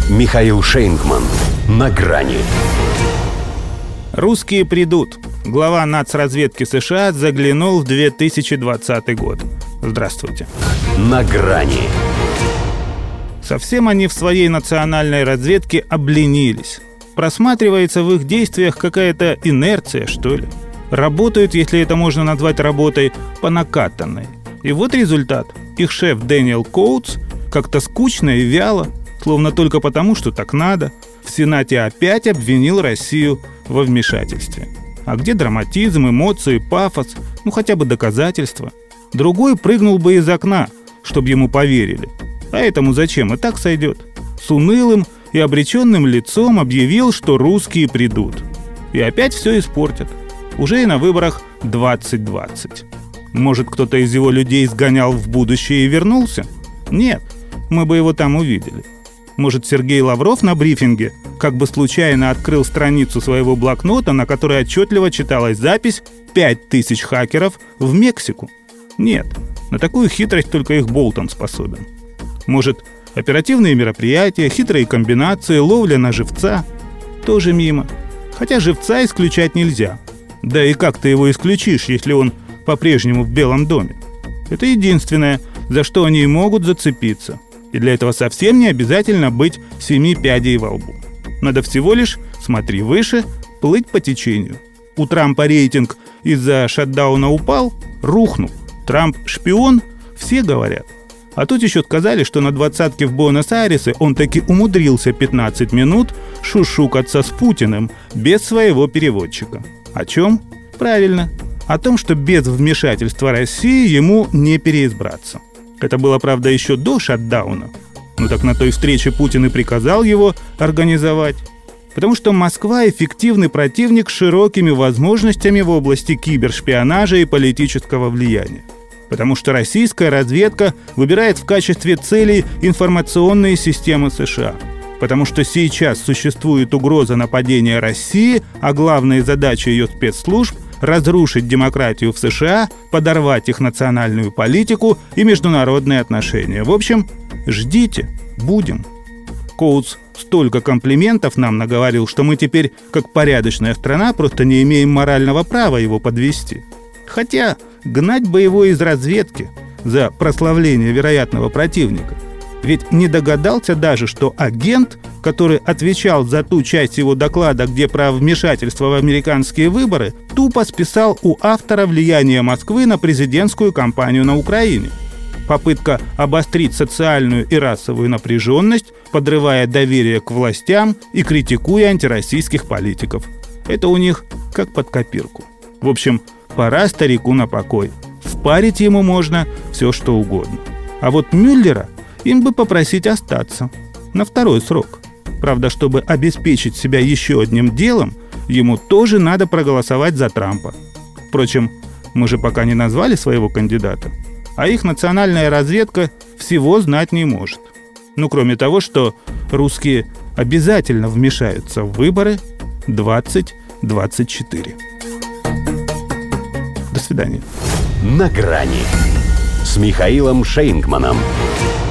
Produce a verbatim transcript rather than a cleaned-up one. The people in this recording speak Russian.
Михаил Шейнгман. На грани. Русские придут. Глава нацразведки США заглянул в две тысячи двадцатый год. Здравствуйте. На грани. Совсем они в своей национальной разведке обленились. Просматривается в их действиях какая-то инерция, что ли. Работают, если это можно назвать работой, по накатанной. И вот результат. Их шеф Дэниел Коутс как-то скучно и вяло, словно только потому, что так надо, в Сенате опять обвинил Россию во вмешательстве. А где драматизм, эмоции, пафос, ну хотя бы доказательства? Другой прыгнул бы из окна, чтобы ему поверили. А этому зачем? И так сойдет. С унылым и обреченным лицом объявил, что русские придут. И опять все испортят. Уже и на выборах двадцать двадцать. Может, кто-то из его людей сгонял в будущее и вернулся? Нет, мы бы его там увидели. Может, Сергей Лавров на брифинге как бы случайно открыл страницу своего блокнота, на которой отчетливо читалась запись «пять тысяч хакеров в Мексику». Нет, на такую хитрость только их Болтон способен. Может, оперативные мероприятия, хитрые комбинации, ловля на живца – тоже мимо. Хотя живца исключать нельзя. Да и как ты его исключишь, если он по-прежнему в Белом доме? Это единственное, за что они могут зацепиться. И для этого совсем не обязательно быть семи пядей во лбу. Надо всего лишь, смотри выше, плыть по течению. У Трампа рейтинг из-за шатдауна упал, рухнул. Трамп шпион, все говорят. А тут еще сказали, что на двадцатке в Буэнос-Айресе он таки умудрился пятнадцать минут шушукаться с Путиным без своего переводчика. О чем? Правильно. О том, что без вмешательства России ему не переизбраться. Это было, правда, еще до шатдауна. Но так на той встрече Путин и приказал его организовать. Потому что Москва – эффективный противник с широкими возможностями в области кибершпионажа и политического влияния. Потому что российская разведка выбирает в качестве целей информационные системы США. Потому что сейчас существует угроза нападения России, а главная задача ее спецслужб – разрушить демократию в США, подорвать их национальную политику и международные отношения. В общем, ждите, будем. Коутс столько комплиментов нам наговорил, что мы теперь, как порядочная страна, просто не имеем морального права его подвести. Хотя гнать бы его из разведки за прославление вероятного противника. Ведь не догадался даже, что агент, который отвечал за ту часть его доклада, где про вмешательство в американские выборы, тупо списал у автора влияния Москвы на президентскую кампанию на Украине. Попытка обострить социальную и расовую напряженность, подрывая доверие к властям и критикуя антироссийских политиков. Это у них как под копирку. В общем, пора старику на покой. Впарить ему можно все, что угодно. А вот Мюллера им бы попросить остаться на второй срок. Правда, чтобы обеспечить себя еще одним делом, ему тоже надо проголосовать за Трампа. Впрочем, мы же пока не назвали своего кандидата, а их национальная разведка всего знать не может. Ну, кроме того, что русские обязательно вмешаются в выборы двадцать двадцать четыре. До свидания. На грани с Михаилом Шейнгманом.